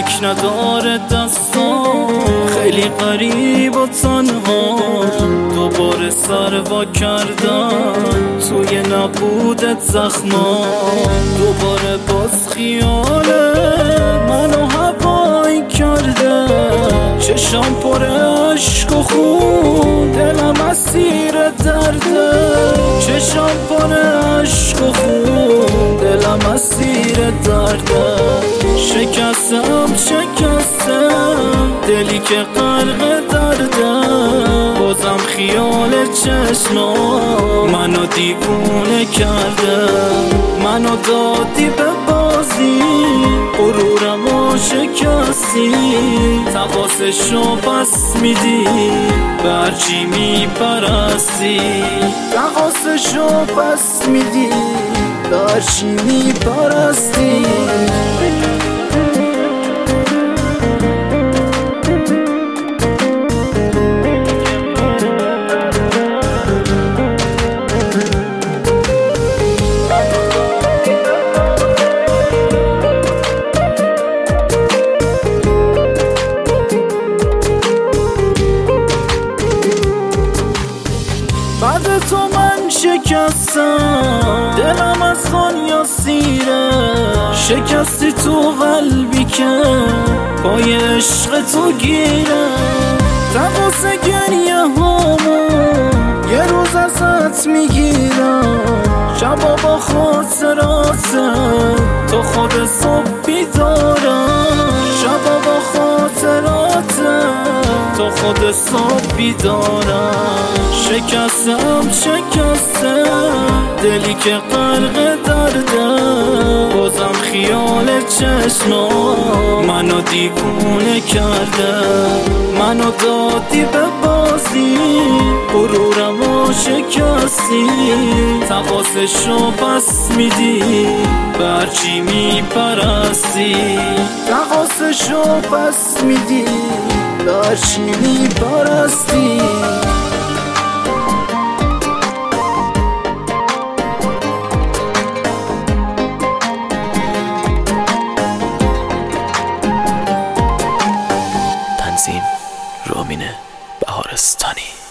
کمک نداره دستان، خیلی غریب و تنها دوباره سر وا کردن توی نبودت زخما. دوباره باز خیال منو هوایی کرده، چشام پر عشق و خون، دلم اسیر درده. چشام پر عشق و خون، دلم اسیر درده. شکستم دلی که غرق درده، بازم خیال چشمام منو دیوونه کرده. منو دادی به بازی، غرورمو شکستی، تقاصشو پس میدی، برچی میپرستی. تقاصشو پس میدی، برچی میپرستی. بعد تو من شکستم، دلم از خانیا سیره. شکستی تو قلبی که پای عشق تو گیره. تقاص گریه هامو یه روز ازت میگیرم، شبا با خاطرات تو خود صبح بیدارم. شبا با خاطرات تو خود صبح بیدارم. شکستم دلی که غرق درده، بازم خیال چشمام منو دیوونه کرده. منو دادی به بازی، غرورمو شکستی، تقاصشو پس میدی، برچی میپرستی. تقاصشو پس میدی، برچی میپرستی. تنظیم رامین بهارستانی.